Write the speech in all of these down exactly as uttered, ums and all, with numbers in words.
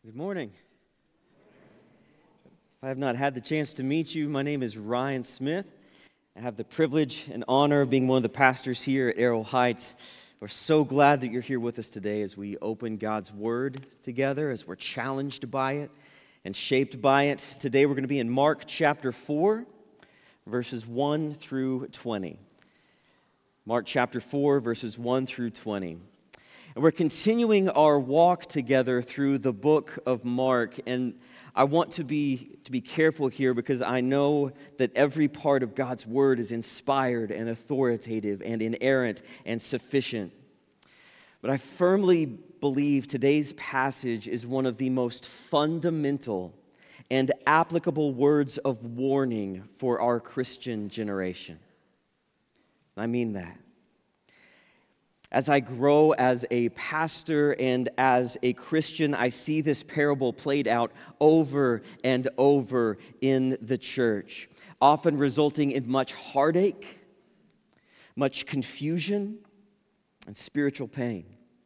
Good morning. If I have not had the chance to meet you, my name is Ryan Smith. I have the privilege and honor of being one of the pastors here at Arrow Heights. We're so glad that you're here with us today as we open God's Word together, as we're challenged by it and shaped by it. Today we're going to be in Mark chapter four, verses one through twenty. Mark chapter four, verses one through twenty. And we're continuing our walk together through the book of Mark, and I want to be to be careful here because I know that every part of God's Word is inspired and authoritative and inerrant and sufficient. But I firmly believe today's passage is one of the most fundamental and applicable words of warning for our Christian generation. I mean that. As I grow as a pastor and as a Christian, I see this parable played out over and over in the church, often resulting in much heartache, much confusion, and spiritual pain.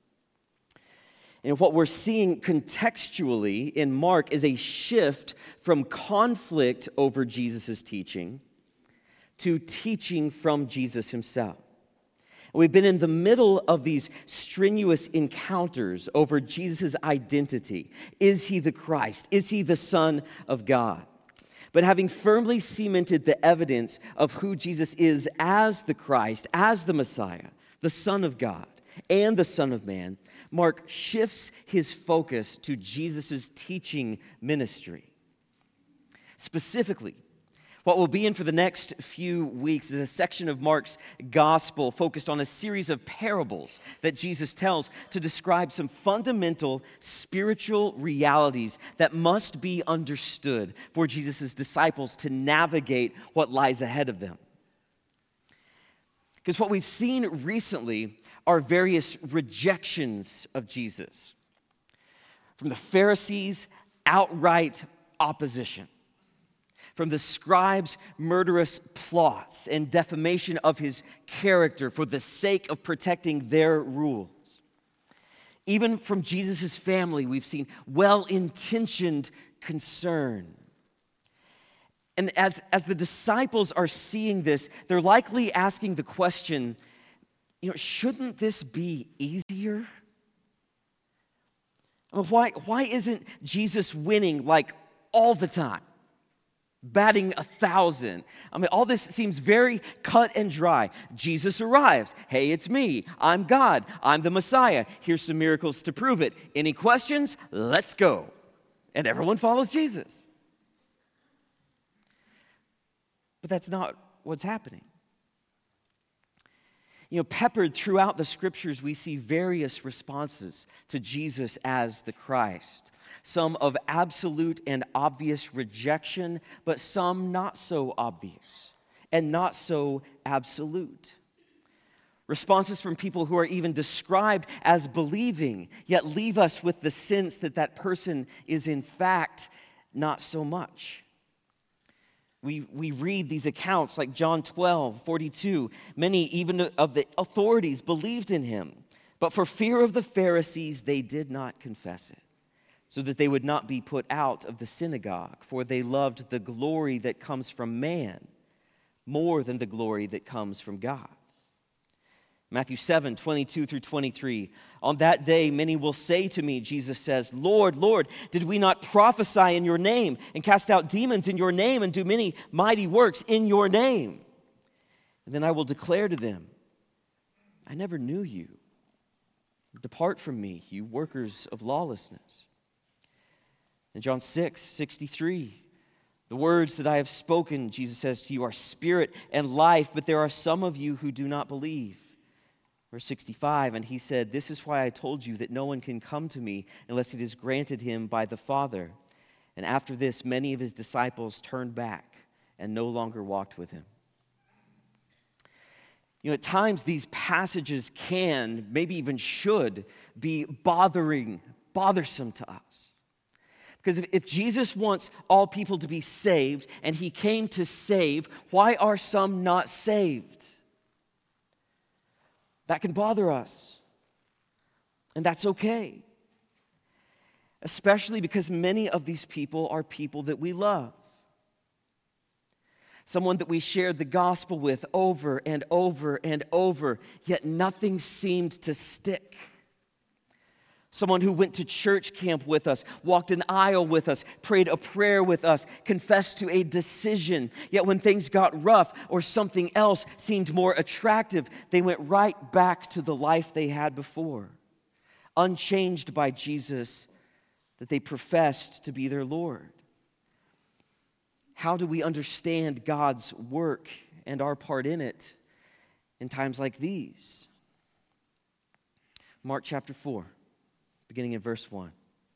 And what we're seeing contextually in Mark is a shift from conflict over Jesus' teaching to teaching from Jesus himself. We've been in the middle of these strenuous encounters over Jesus' identity. Is he the Christ? Is he the Son of God? But having firmly cemented the evidence of who Jesus is as the Christ, as the Messiah, the Son of God, and the Son of Man, Mark shifts his focus to Jesus' teaching ministry. Specifically, what we'll be in for the next few weeks is a section of Mark's gospel focused on a series of parables that Jesus tells to describe some fundamental spiritual realities that must be understood for Jesus' disciples to navigate what lies ahead of them. Because what we've seen recently are various rejections of Jesus. From the Pharisees, outright opposition. From the scribes' murderous plots and defamation of his character for the sake of protecting their rules. Even from Jesus' family, we've seen well-intentioned concern. And as, as the disciples are seeing this, they're likely asking the question, you know, shouldn't this be easier? I mean, why, why isn't Jesus winning like all the time? Batting a thousand. I mean, all this seems very cut and dry. Jesus arrives. Hey, it's me. I'm God. I'm the Messiah. Here's some miracles to prove it. Any questions? Let's go. And everyone follows Jesus. But that's not what's happening. You know, peppered throughout the scriptures, we see various responses to Jesus as the Christ. Some of absolute and obvious rejection, but some not so obvious and not so absolute. Responses from people who are even described as believing, yet leave us with the sense that that person is in fact not so much. We, we read these accounts like John twelve, forty-two. Many even of the authorities believed in him, but for fear of the Pharisees, they did not confess it, so that they would not be put out of the synagogue, for they loved the glory that comes from man more than the glory that comes from God. Matthew seven, twenty-two through twenty-three. On that day, many will say to me, Jesus says, Lord, Lord, did we not prophesy in your name and cast out demons in your name and do many mighty works in your name? And then I will declare to them, I never knew you. Depart from me, you workers of lawlessness. In John six, sixty-three, the words that I have spoken, Jesus says to you, are spirit and life, but there are some of you who do not believe. Verse sixty-five, and he said, this is why I told you that no one can come to me unless it is granted him by the Father. And after this, many of his disciples turned back and no longer walked with him. You know, at times these passages can, maybe even should, be bothering, bothersome to us. Because if, if Jesus wants all people to be saved, and he came to save, why are some not saved? That can bother us, and that's okay. especially because many of these people are people that we love. Someone that we shared the gospel with over and over and over, yet nothing seemed to stick. Someone who went to church camp with us, walked an aisle with us, prayed a prayer with us, confessed to a decision. Yet when things got rough or something else seemed more attractive, they went right back to the life they had before, unchanged by Jesus that they professed to be their Lord. How do we understand God's work and our part in it in times like these? Mark chapter four. Beginning in verse one.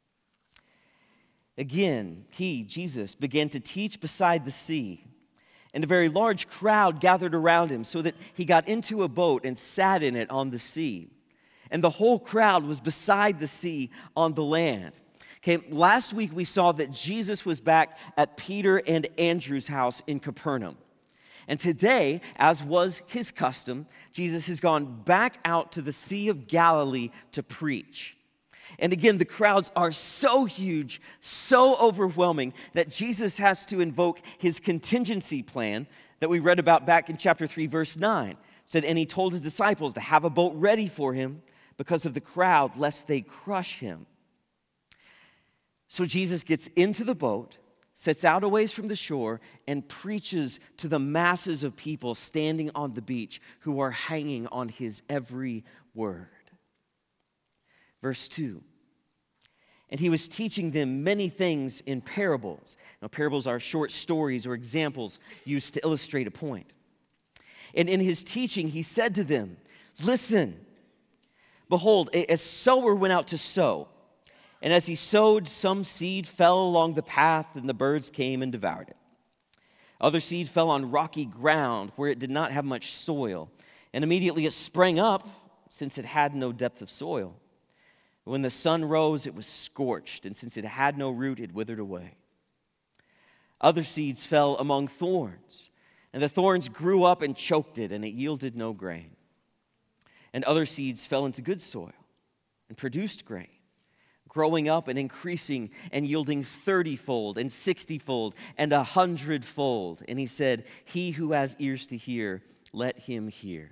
Again, he, Jesus, began to teach beside the sea, and a very large crowd gathered around him, so that he got into a boat and sat in it on the sea. And the whole crowd was beside the sea on the land. Okay, last week we saw that Jesus was back at Peter and Andrew's house in Capernaum. And today, as was his custom, Jesus has gone back out to the Sea of Galilee to preach. And again, the crowds are so huge, so overwhelming, that Jesus has to invoke his contingency plan that we read about back in chapter three, verse nine. It said, and he told his disciples to have a boat ready for him because of the crowd, lest they crush him. So Jesus gets into the boat, sets out a ways from the shore, and preaches to the masses of people standing on the beach who are hanging on his every word. Verse two, and he was teaching them many things in parables. Now, parables are short stories or examples used to illustrate a point. And in his teaching, he said to them, listen, behold, a sower went out to sow. And as he sowed, some seed fell along the path, and the birds came and devoured it. Other seed fell on rocky ground where it did not have much soil. And immediately it sprang up, since it had no depth of soil. When the sun rose, it was scorched, and since it had no root, it withered away. Other seeds fell among thorns, and the thorns grew up and choked it, and it yielded no grain. And other seeds fell into good soil and produced grain, growing up and increasing and yielding thirty-fold and sixty-fold and a hundredfold. And he said, he who has ears to hear, let him hear.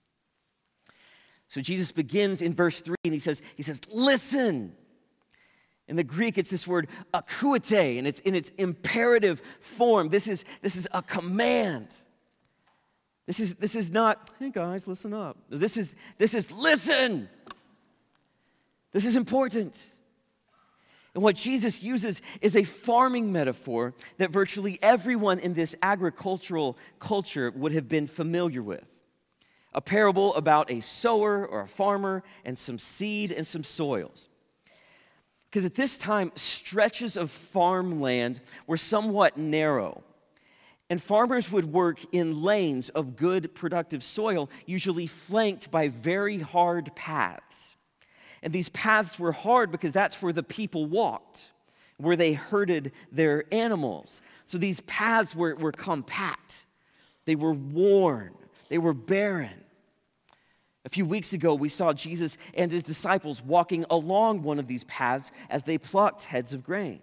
So Jesus begins in verse three, and he says, he says, listen. In the Greek, it's this word akuete, and it's in its imperative form. This is, this is a command. This is, this is not, hey guys, listen up. This is, this is listen. This is important. And what Jesus uses is a farming metaphor that virtually everyone in this agricultural culture would have been familiar with. A parable about a sower or a farmer and some seed and some soils. Because at this time, stretches of farmland were somewhat narrow. And farmers would work in lanes of good, productive soil, usually flanked by very hard paths. And these paths were hard because that's where the people walked, where they herded their animals. So these paths were, were compact. They were worn. They were barren. A few weeks ago, we saw Jesus and his disciples walking along one of these paths as they plucked heads of grain.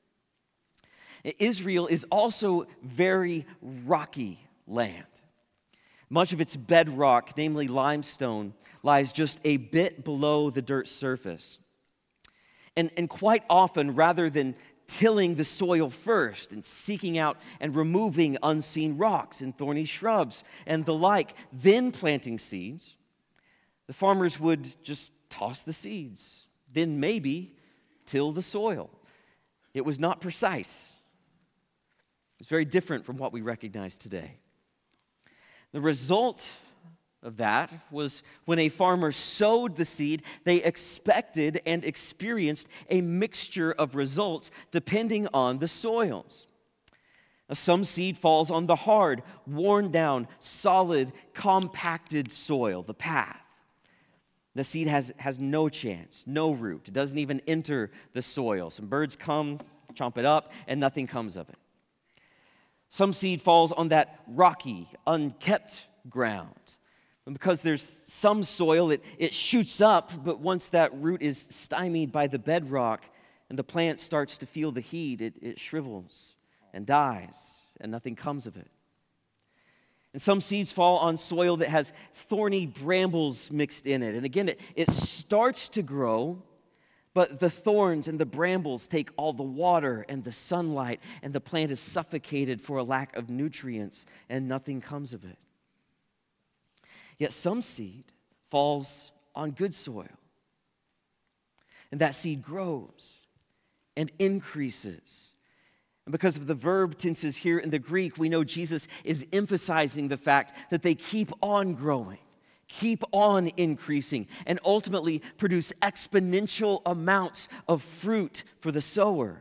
Israel is also very rocky land. Much of its bedrock, namely limestone, lies just a bit below the dirt surface. And, and quite often, rather than tilling the soil first and seeking out and removing unseen rocks and thorny shrubs and the like, then planting seeds, the farmers would just toss the seeds, then maybe till the soil. It was not precise. It's very different from what we recognize today. The result of that was when a farmer sowed the seed, they expected and experienced a mixture of results depending on the soils. Now, some seed falls on the hard, worn down, solid, compacted soil, the path. The seed has, has no chance, no root. It doesn't even enter the soil. Some birds come, chomp it up, and nothing comes of it. Some seed falls on that rocky, unkept ground. And because there's some soil, it, it shoots up, but once that root is stymied by the bedrock, and the plant starts to feel the heat, it, it shrivels and dies, and nothing comes of it. And some seeds fall on soil that has thorny brambles mixed in it. And again, it, it starts to grow, but the thorns and the brambles take all the water and the sunlight, and the plant is suffocated for a lack of nutrients, and nothing comes of it. Yet some seed falls on good soil, and that seed grows and increases. And because of the verb tenses here in the Greek, we know Jesus is emphasizing the fact that they keep on growing, keep on increasing, and ultimately produce exponential amounts of fruit for the sower.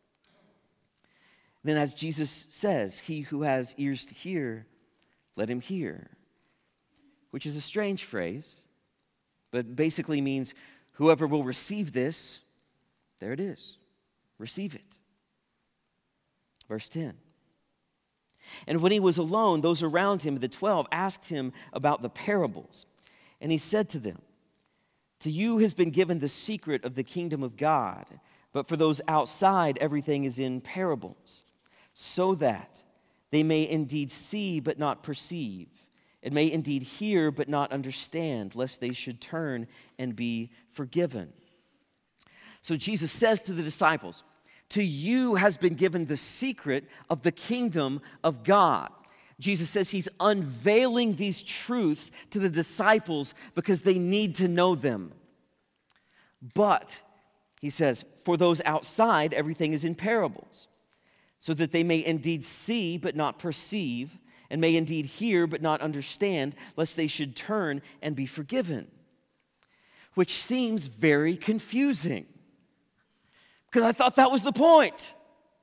Then, as Jesus says, he who has ears to hear, let him hear, which is a strange phrase, but basically means whoever will receive this, there it is, receive it. Verse ten. And when he was alone, those around him, the twelve, asked him about the parables. And he said to them, to you has been given the secret of the kingdom of God, but for those outside, everything is in parables, so that they may indeed see but not perceive, and may indeed hear but not understand, lest they should turn and be forgiven. So Jesus says to the disciples, to you has been given the secret of the kingdom of God. Jesus says he's unveiling these truths to the disciples because they need to know them. But, he says, for those outside, everything is in parables, so that they may indeed see but not perceive, and may indeed hear but not understand, lest they should turn and be forgiven. Which seems very confusing. Because I thought that was the point.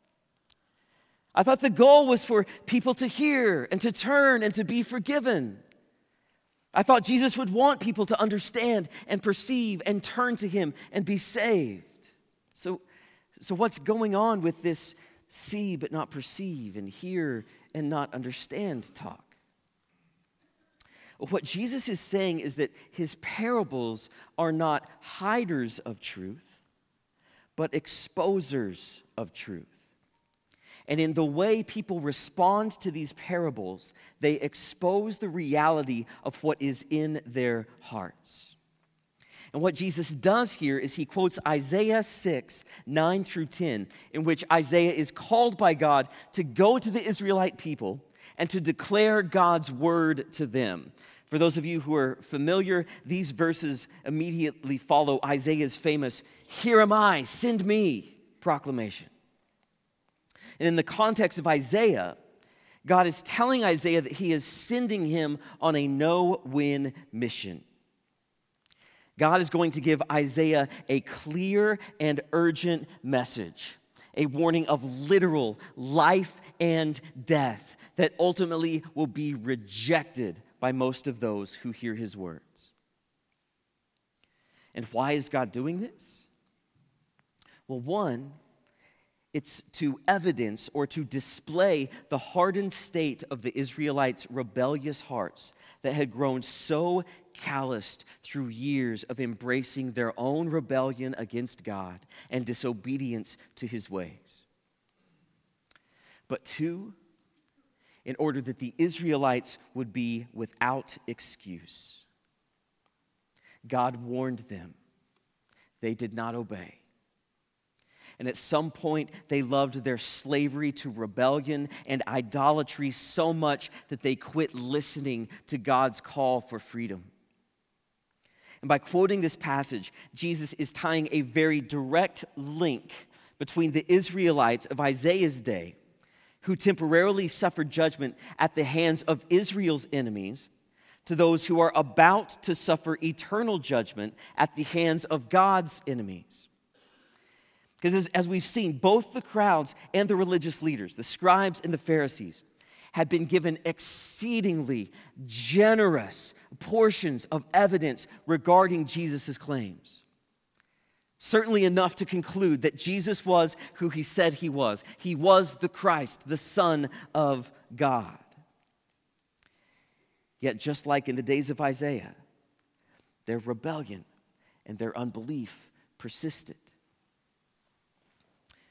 I thought the goal was for people to hear and to turn and to be forgiven. I thought Jesus would want people to understand and perceive and turn to him and be saved. So, so what's going on with this see but not perceive and hear and not understand talk? What Jesus is saying is that his parables are not hiders of truth, but exposers of truth. And in the way people respond to these parables, they expose the reality of what is in their hearts. And what Jesus does here is he quotes Isaiah six, nine through ten, in which Isaiah is called by God to go to the Israelite people and to declare God's word to them. For those of you who are familiar, these verses immediately follow Isaiah's famous, "Here am I, send me," proclamation. And in the context of Isaiah, God is telling Isaiah that he is sending him on a no-win mission. God is going to give Isaiah a clear and urgent message, a warning of literal life and death that ultimately will be rejected by most of those who hear his words. And why is God doing this? Well, one, it's to evidence or to display the hardened state of the Israelites' rebellious hearts that had grown so calloused through years of embracing their own rebellion against God and disobedience to his ways. But two, in order that the Israelites would be without excuse. God warned them. They did not obey. And at some point, they loved their slavery to rebellion and idolatry so much that they quit listening to God's call for freedom. And by quoting this passage, Jesus is tying a very direct link between the Israelites of Isaiah's day, who temporarily suffered judgment at the hands of Israel's enemies, to those who are about to suffer eternal judgment at the hands of God's enemies. Because as, as we've seen, both the crowds and the religious leaders, the scribes and the Pharisees, had been given exceedingly generous portions of evidence regarding Jesus' claims. Certainly enough to conclude that Jesus was who he said he was. He was the Christ, the Son of God. Yet just like in the days of Isaiah, their rebellion and their unbelief persisted.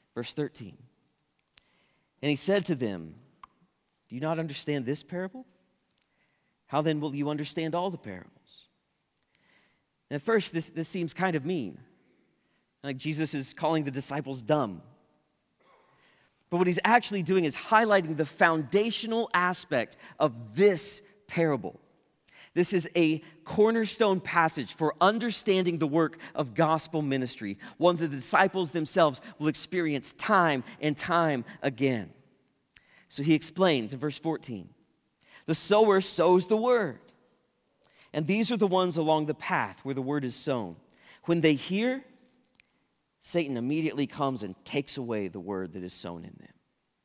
Verse thirteen. And he said to them, do you not understand this parable? How then will you understand all the parables? And at first, this, this seems kind of mean. Like Jesus is calling the disciples dumb. But what he's actually doing is highlighting the foundational aspect of this parable. This is a cornerstone passage for understanding the work of gospel ministry, one that the disciples themselves will experience time and time again. So he explains in verse fourteen, the sower sows the word, and these are the ones along the path where the word is sown. When they hear, Satan immediately comes and takes away the word that is sown in them.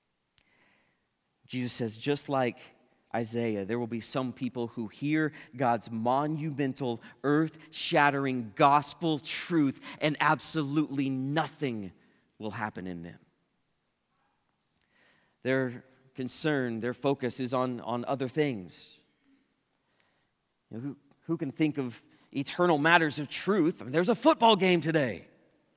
Jesus says, just like Isaiah, there will be some people who hear God's monumental, earth-shattering gospel truth, and absolutely nothing will happen in them. Their concern, their focus is on, on other things. You know, who, who can think of eternal matters of truth? I mean, there's a football game today.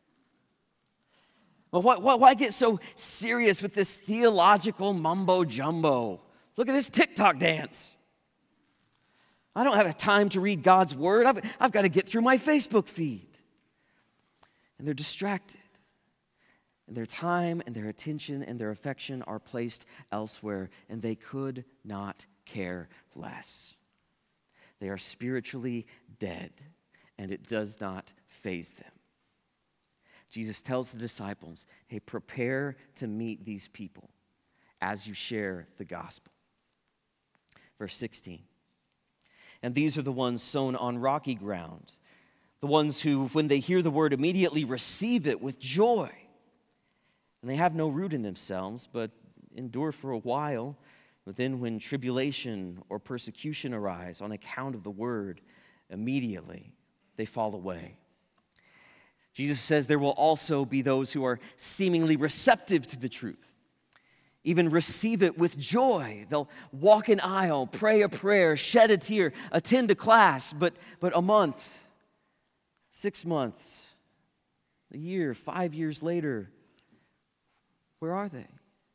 Well, why, why, why get so serious with this theological mumbo-jumbo? Look at this TikTok dance. I don't have time to read God's word. I've, I've got to get through my Facebook feed. And they're distracted. And their time and their attention and their affection are placed elsewhere, and they could not care less. They are spiritually dead, and it does not faze them. Jesus tells the disciples, hey, prepare to meet these people as you share the gospel. Verse sixteen, and these are the ones sown on rocky ground, the ones who, when they hear the word, immediately receive it with joy. And they have no root in themselves, but endure for a while. But then when tribulation or persecution arise on account of the word, immediately they fall away. Jesus says there will also be those who are seemingly receptive to the truth, even receive it with joy. They'll walk an aisle, pray a prayer, shed a tear, attend a class, but, but a month, six months, a year, five years later, where are they?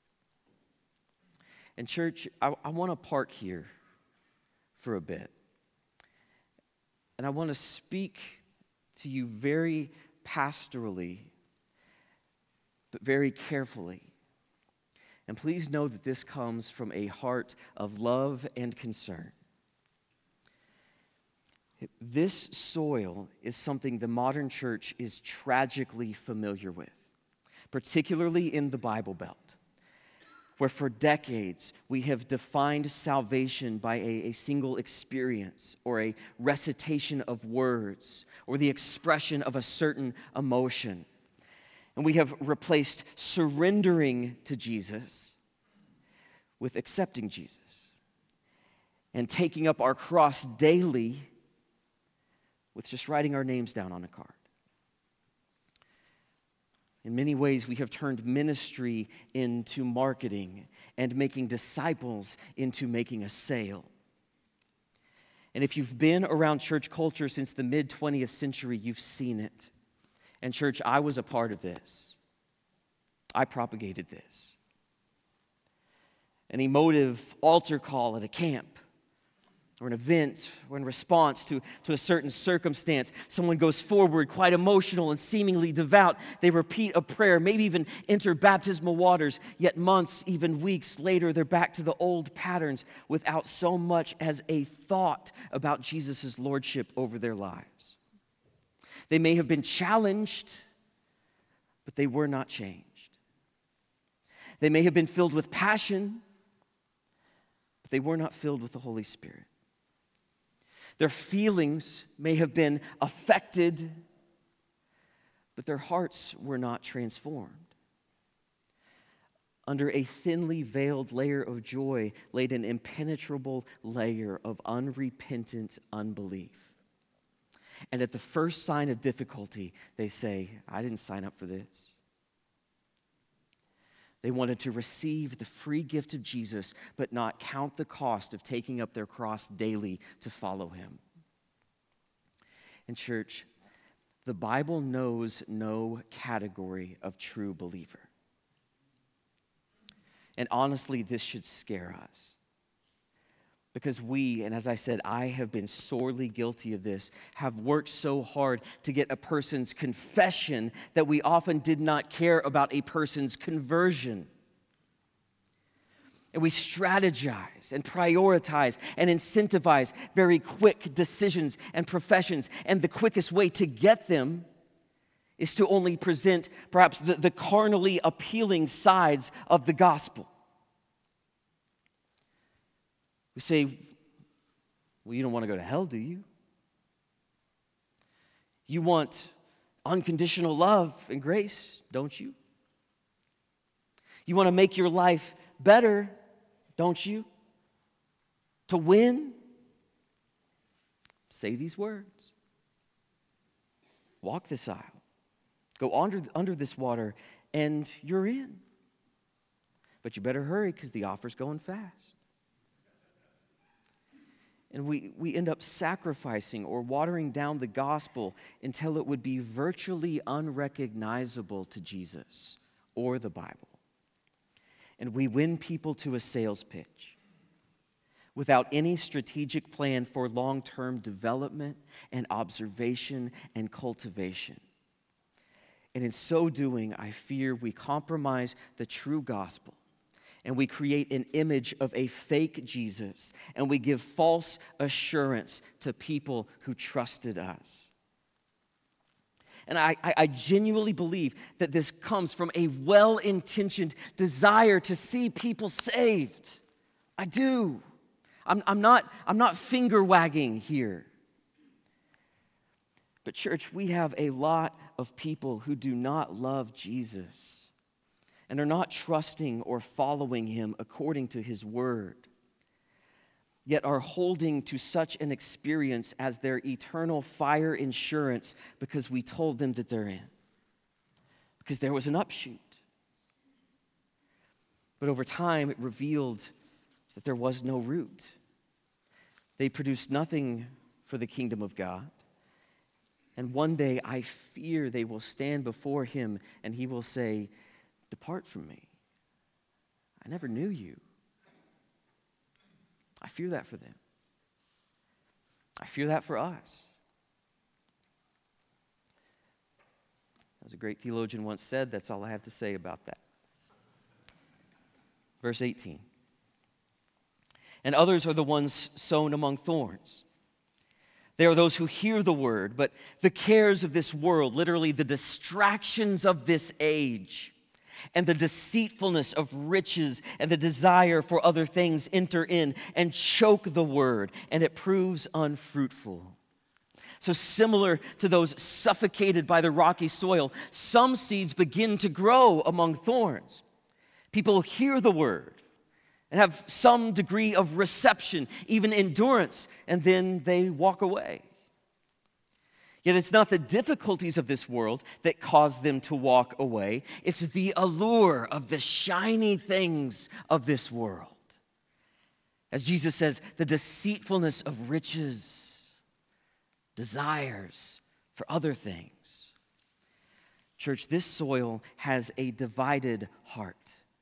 And church, I, I want to park here for a bit. And I want to speak to you very pastorally, but very carefully. And please know that this comes from a heart of love and concern. This soil is something the modern church is tragically familiar with, particularly in the Bible Belt, where for decades we have defined salvation by a, a single experience or a recitation of words or the expression of a certain emotion. And we have replaced surrendering to Jesus with accepting Jesus and taking up our cross daily with just writing our names down on a card. In many ways, we have turned ministry into marketing and making disciples into making a sale. And if you've been around church culture since the mid-twentieth century, you've seen it. And church, I was a part of this. I propagated this. An emotive altar call at a camp, or an event, or in response to, to a certain circumstance. Someone goes forward, quite emotional and seemingly devout. They repeat a prayer, maybe even enter baptismal waters. Yet months, even weeks later, they're back to the old patterns without so much as a thought about Jesus' lordship over their lives. They may have been challenged, but they were not changed. They may have been filled with passion, but they were not filled with the Holy Spirit. Their feelings may have been affected, but their hearts were not transformed. Under a thinly veiled layer of joy laid an impenetrable layer of unrepentant unbelief. And at the first sign of difficulty, they say, I didn't sign up for this. They wanted to receive the free gift of Jesus, but not count the cost of taking up their cross daily to follow him. And church, the Bible knows no category of true believer. And honestly, this should scare us. Because we, and as I said, I have been sorely guilty of this, have worked so hard to get a person's confession that we often did not care about a person's conversion. And we strategize and prioritize and incentivize very quick decisions and professions. And the quickest way to get them is to only present perhaps the, the carnally appealing sides of the gospel. We say, well, you don't want to go to hell, do you? You want unconditional love and grace, don't you? You want to make your life better, don't you? To win? Say these words. Walk this aisle. Go under, under this water, and you're in. But you better hurry because the offer's going fast. And we, we end up sacrificing or watering down the gospel until it would be virtually unrecognizable to Jesus or the Bible. And we win people to a sales pitch without any strategic plan for long-term development and observation and cultivation. And in so doing, I fear we compromise the true gospel. And we create an image of a fake Jesus. And we give false assurance to people who trusted us. And I, I genuinely believe that this comes from a well-intentioned desire to see people saved. I do. I'm, I'm not, I'm not finger-wagging here. But church, we have a lot of people who do not love Jesus and are not trusting or following him according to his word, yet are holding to such an experience as their eternal fire insurance because we told them that they're in, because there was an upshoot. But over time, it revealed that there was no root. They produced nothing for the kingdom of God. And one day, I fear they will stand before him and he will say, "Depart from me. I never knew you." I fear that for them. I fear that for us. As a great theologian once said, that's all I have to say about that. Verse eighteen. And others are the ones sown among thorns. They are those who hear the word, but the cares of this world, literally the distractions of this age, and the deceitfulness of riches and the desire for other things enter in and choke the word, and it proves unfruitful. So similar to those suffocated by the rocky soil, some seeds begin to grow among thorns. People hear the word and have some degree of reception, even endurance, and then they walk away. Yet it's not the difficulties of this world that cause them to walk away. It's the allure of the shiny things of this world. As Jesus says, the deceitfulness of riches, desires for other things. Church, this soil has a divided heart.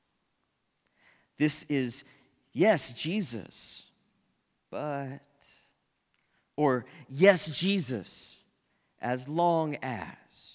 This is, yes, Jesus, but, or yes, Jesus, as long as.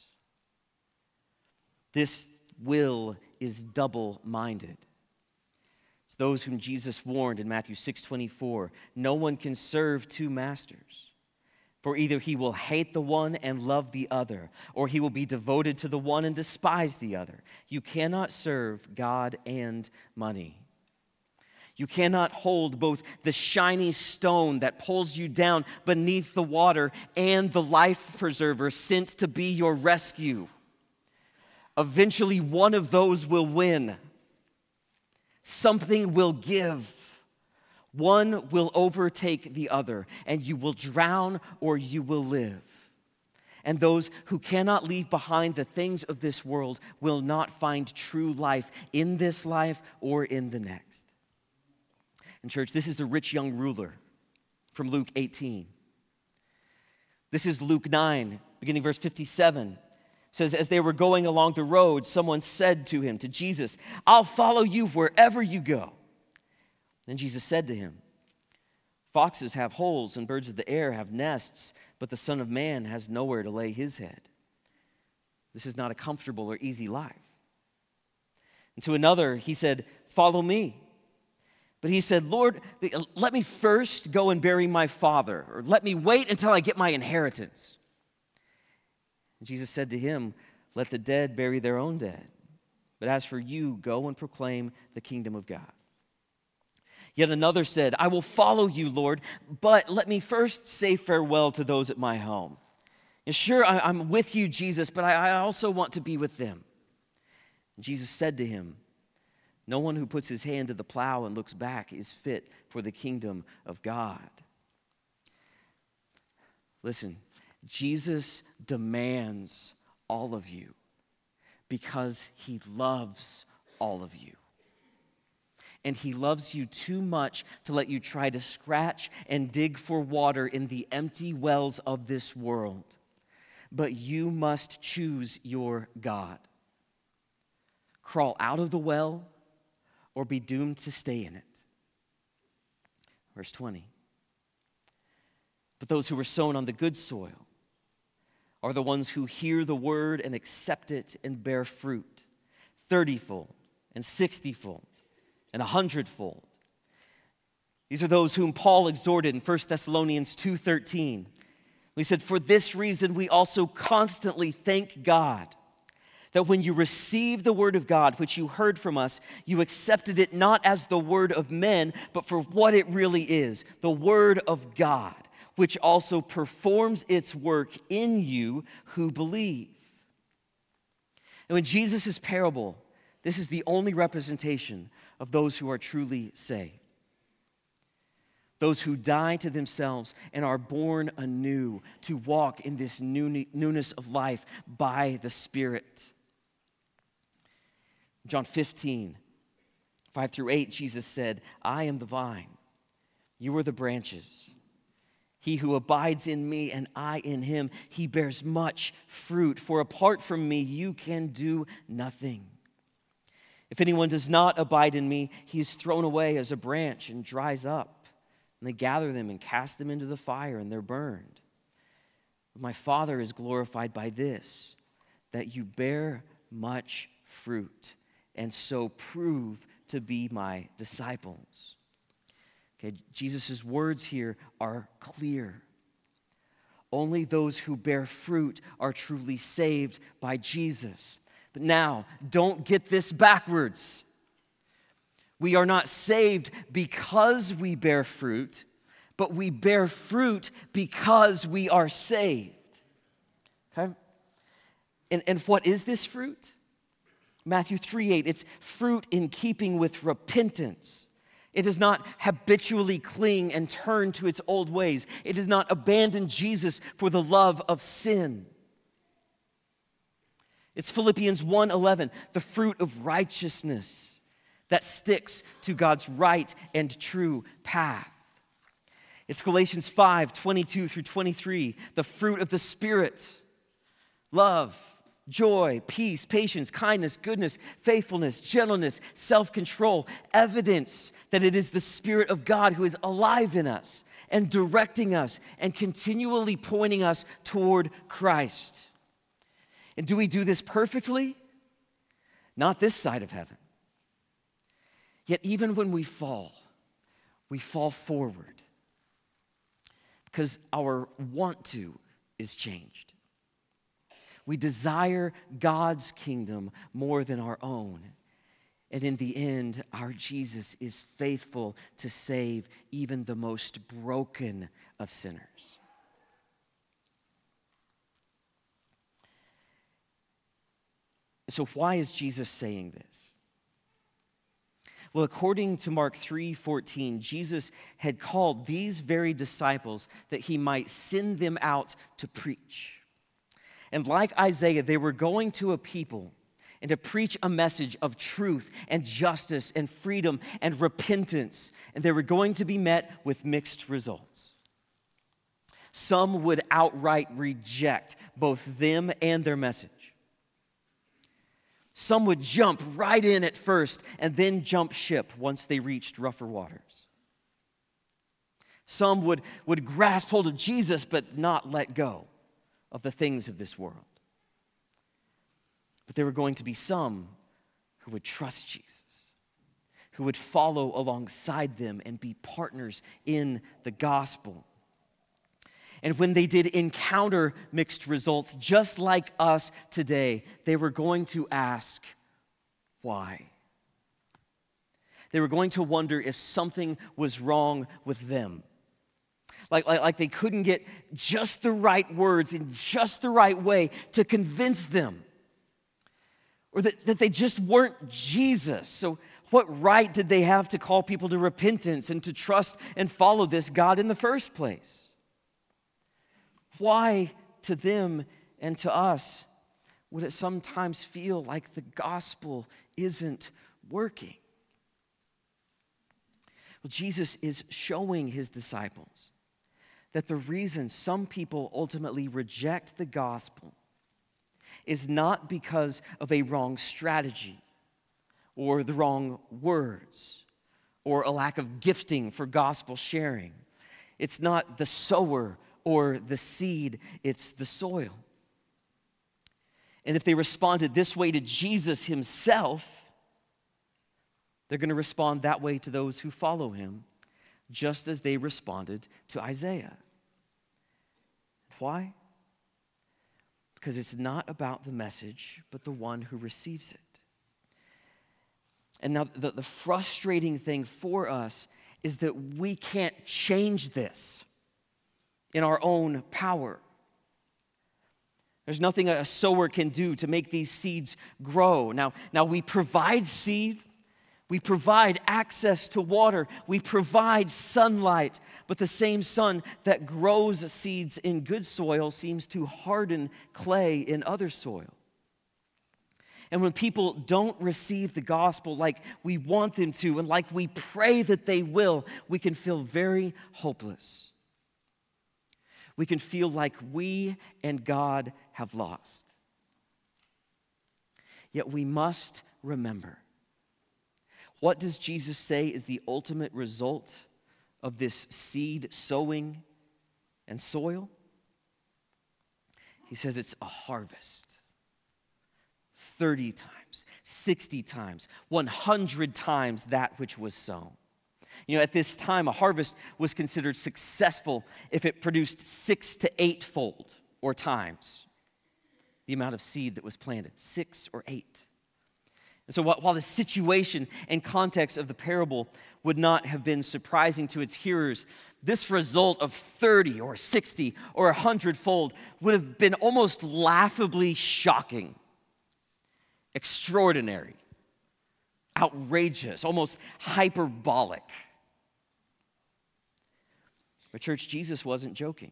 This will is double-minded. It's those whom Jesus warned in Matthew six twenty-four. No one can serve two masters, for either he will hate the one and love the other, or he will be devoted to the one and despise the other. You cannot serve God and money. You cannot hold both the shiny stone that pulls you down beneath the water and the life preserver sent to be your rescue. Eventually, one of those will win. Something will give. One will overtake the other, and you will drown or you will live. And those who cannot leave behind the things of this world will not find true life in this life or in the next. And church, this is the rich young ruler from Luke eighteen. This is Luke nine, beginning verse fifty-seven. says, as they were going along the road, someone said to him, to Jesus, "I'll follow you wherever you go." Then Jesus said to him, "Foxes have holes and birds of the air have nests, but the Son of Man has nowhere to lay his head." This is not a comfortable or easy life. And to another, he said, "Follow me." But he said, "Lord, let me first go and bury my father, or let me wait until I get my inheritance." And Jesus said to him, "Let the dead bury their own dead. But as for you, go and proclaim the kingdom of God." Yet another said, "I will follow you, Lord, but let me first say farewell to those at my home. And sure, I'm with you, Jesus, but I also want to be with them." And Jesus said to him, "No one who puts his hand to the plow and looks back is fit for the kingdom of God." Listen, Jesus demands all of you because he loves all of you. And he loves you too much to let you try to scratch and dig for water in the empty wells of this world. But you must choose your God. Crawl out of the well or be doomed to stay in it. Verse twenty. But those who were sown on the good soil are the ones who hear the word and accept it and bear fruit, thirty-fold and sixty-fold and a hundredfold. These are those whom Paul exhorted in First Thessalonians two thirteen. He said, "For this reason we also constantly thank God that when you received the word of God, which you heard from us, you accepted it not as the word of men, but for what it really is, the word of God, which also performs its work in you who believe." And in Jesus' parable, this is the only representation of those who are truly saved. Those who die to themselves and are born anew to walk in this newness of life by the Spirit. John fifteen, five through eight, Jesus said, "I am the vine, you are the branches. He who abides in me and I in him, he bears much fruit. For apart from me, you can do nothing. If anyone does not abide in me, he is thrown away as a branch and dries up. And they gather them and cast them into the fire, and they're burned. But my Father is glorified by this, that you bear much fruit, and so prove to be my disciples." Okay, Jesus' words here are clear. Only those who bear fruit are truly saved by Jesus. But now, don't get this backwards. We are not saved because we bear fruit, but we bear fruit because we are saved. Okay? And, and what is this fruit? Matthew three eight, it's fruit in keeping with repentance. It does not habitually cling and turn to its old ways. It does not abandon Jesus for the love of sin. It's Philippians one eleven, the fruit of righteousness that sticks to God's right and true path. It's Galatians five twenty-two through twenty-three, the fruit of the Spirit: love, joy, peace, patience, kindness, goodness, faithfulness, gentleness, self-control, evidence that it is the Spirit of God who is alive in us and directing us and continually pointing us toward Christ. And do we do this perfectly? Not this side of heaven. Yet even when we fall, we fall forward because our want to is changed. We desire God's kingdom more than our own. And in the end, our Jesus is faithful to save even the most broken of sinners. So why is Jesus saying this? Well, according to Mark three fourteen, Jesus had called these very disciples that he might send them out to preach. And like Isaiah, they were going to a people and to preach a message of truth and justice and freedom and repentance. And they were going to be met with mixed results. Some would outright reject both them and their message. Some would jump right in at first and then jump ship once they reached rougher waters. Some would, would grasp hold of Jesus but not let go of the things of this world. But there were going to be some who would trust Jesus, who would follow alongside them and be partners in the gospel. And when they did encounter mixed results, just like us today, they were going to ask, why? They were going to wonder if something was wrong with them. Like, like, like they couldn't get just the right words in just the right way to convince them. Or that, that they just weren't Jesus. So what right did they have to call people to repentance and to trust and follow this God in the first place? Why to them and to us would it sometimes feel like the gospel isn't working? Well, Jesus is showing his disciples that the reason some people ultimately reject the gospel is not because of a wrong strategy or the wrong words or a lack of gifting for gospel sharing. It's not the sower or the seed, it's the soil. And if they responded this way to Jesus himself, they're going to respond that way to those who follow him, just as they responded to Isaiah. Why? Because it's not about the message, but the one who receives it. And now the, the frustrating thing for us is that we can't change this in our own power. There's nothing a sower can do to make these seeds grow. Now, now we provide seed, we provide access to water, we provide sunlight, but the same sun that grows seeds in good soil seems to harden clay in other soil. And when people don't receive the gospel like we want them to and like we pray that they will, we can feel very hopeless. We can feel like we and God have lost. Yet we must remember, what does Jesus say is the ultimate result of this seed sowing and soil? He says it's a harvest. thirty times, sixty times, one hundred times that which was sown. You know, at this time, a harvest was considered successful if it produced six to eightfold or times the amount of seed that was planted, six or eight. And so while the situation and context of the parable would not have been surprising to its hearers, this result of thirty or sixty or a hundredfold would have been almost laughably shocking, extraordinary, outrageous, almost hyperbolic. But church, Jesus wasn't joking.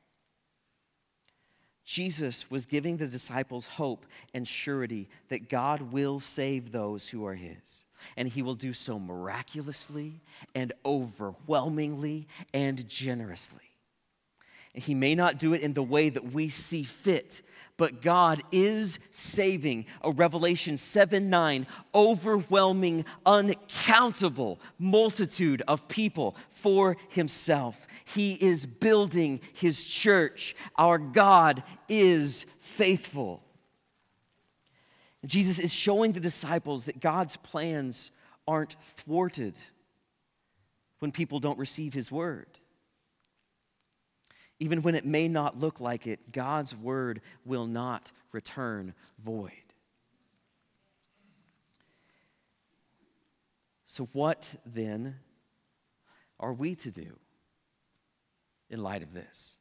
Jesus was giving the disciples hope and surety that God will save those who are his. And he will do so miraculously and overwhelmingly and generously. He may not do it in the way that we see fit, but God is saving a Revelation seven nine overwhelming, uncountable multitude of people for himself. He is building his church. Our God is faithful. Jesus is showing the disciples that God's plans aren't thwarted when people don't receive his word. Even when it may not look like it, God's word will not return void. So what then are we to do in light of this?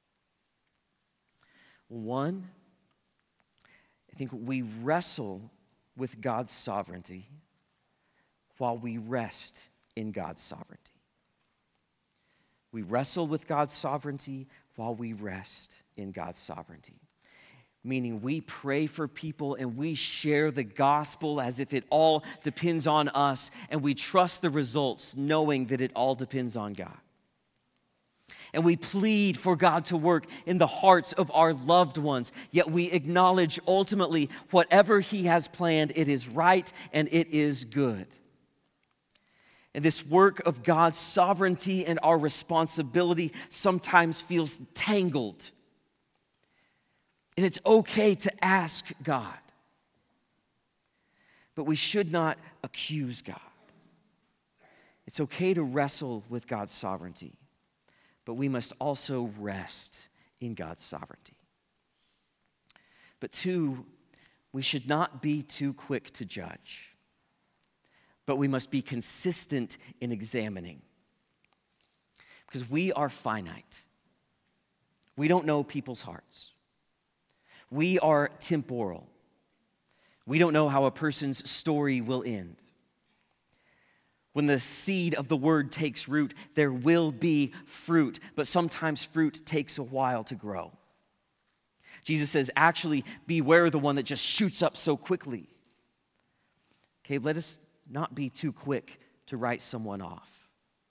One, I think we wrestle with God's sovereignty while we rest in God's sovereignty. We wrestle with God's sovereignty while we rest in God's sovereignty. Meaning we pray for people and we share the gospel as if it all depends on us, and we trust the results knowing that it all depends on God. And we plead for God to work in the hearts of our loved ones. Yet we acknowledge ultimately whatever He has planned, it is right and it is good. And this work of God's sovereignty and our responsibility sometimes feels tangled. And it's okay to ask God. But we should not accuse God. It's okay to wrestle with God's sovereignty. But we must also rest in God's sovereignty. But two, we should not be too quick to judge. But we must be consistent in examining. Because we are finite. We don't know people's hearts. We are temporal. We don't know how a person's story will end. When the seed of the word takes root, there will be fruit, but sometimes fruit takes a while to grow. Jesus says, actually, beware the one that just shoots up so quickly. Okay, let us not be too quick to write someone off.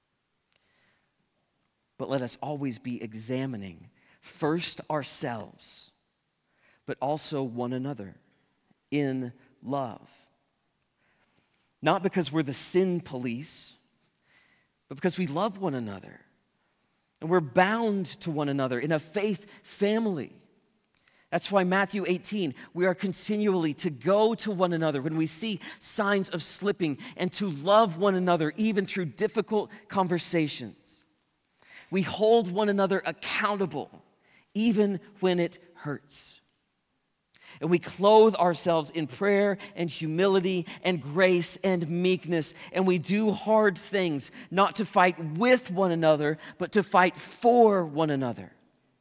But let us always be examining first ourselves, but also one another in love. Not because we're the sin police, but because we love one another. And we're bound to one another in a faith family. That's why Matthew eighteen, we are continually to go to one another when we see signs of slipping and to love one another even through difficult conversations. We hold one another accountable even when it hurts. And we clothe ourselves in prayer and humility and grace and meekness. And we do hard things, not to fight with one another, but to fight for one another.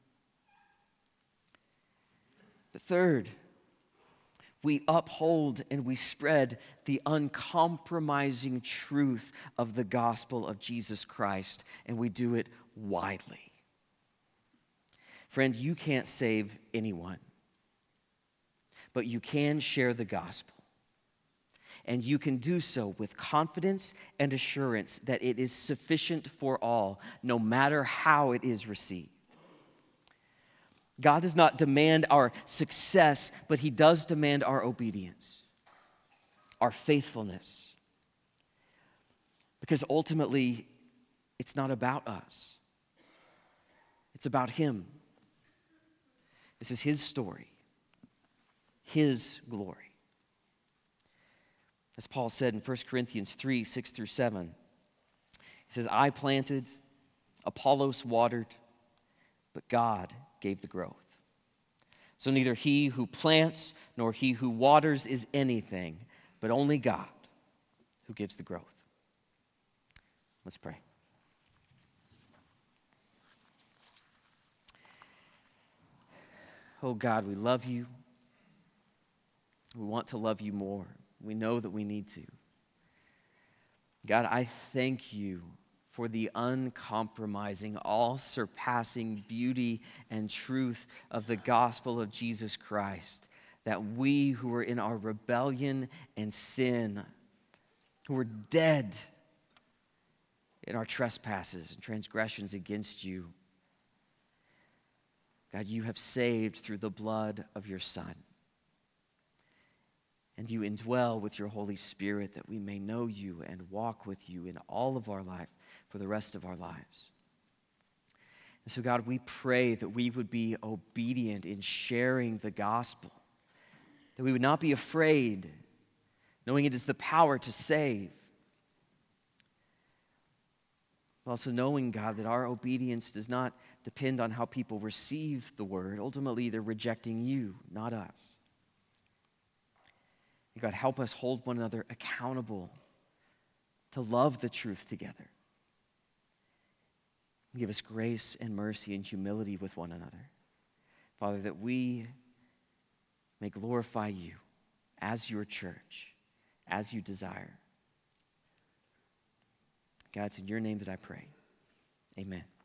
The third, we uphold and we spread the uncompromising truth of the gospel of Jesus Christ, and we do it widely. Friend, you can't save anyone. But you can share the gospel. And you can do so with confidence and assurance that it is sufficient for all, no matter how it is received. God does not demand our success, but He does demand our obedience, our faithfulness. Because ultimately, it's not about us. It's about Him. This is His story. His glory. As Paul said in First Corinthians three, six through seven, he says, I planted, Apollos watered, but God gave the growth. So neither he who plants nor he who waters is anything, but only God who gives the growth. Let's pray. Oh God, we love you. We want to love you more. We know that we need to. God, I thank you for the uncompromising, all-surpassing beauty and truth of the gospel of Jesus Christ, that we who are in our rebellion and sin, who are dead in our trespasses and transgressions against you, God, you have saved through the blood of your Son. And you indwell with your Holy Spirit that we may know you and walk with you in all of our life for the rest of our lives. And so, God, we pray that we would be obedient in sharing the gospel, that we would not be afraid, knowing it is the power to save. Also knowing, God, that our obedience does not depend on how people receive the word. Ultimately, they're rejecting you, not us. God, help us hold one another accountable to love the truth together. Give us grace and mercy and humility with one another. Father, that we may glorify you as your church, as you desire. God, it's in your name that I pray. Amen.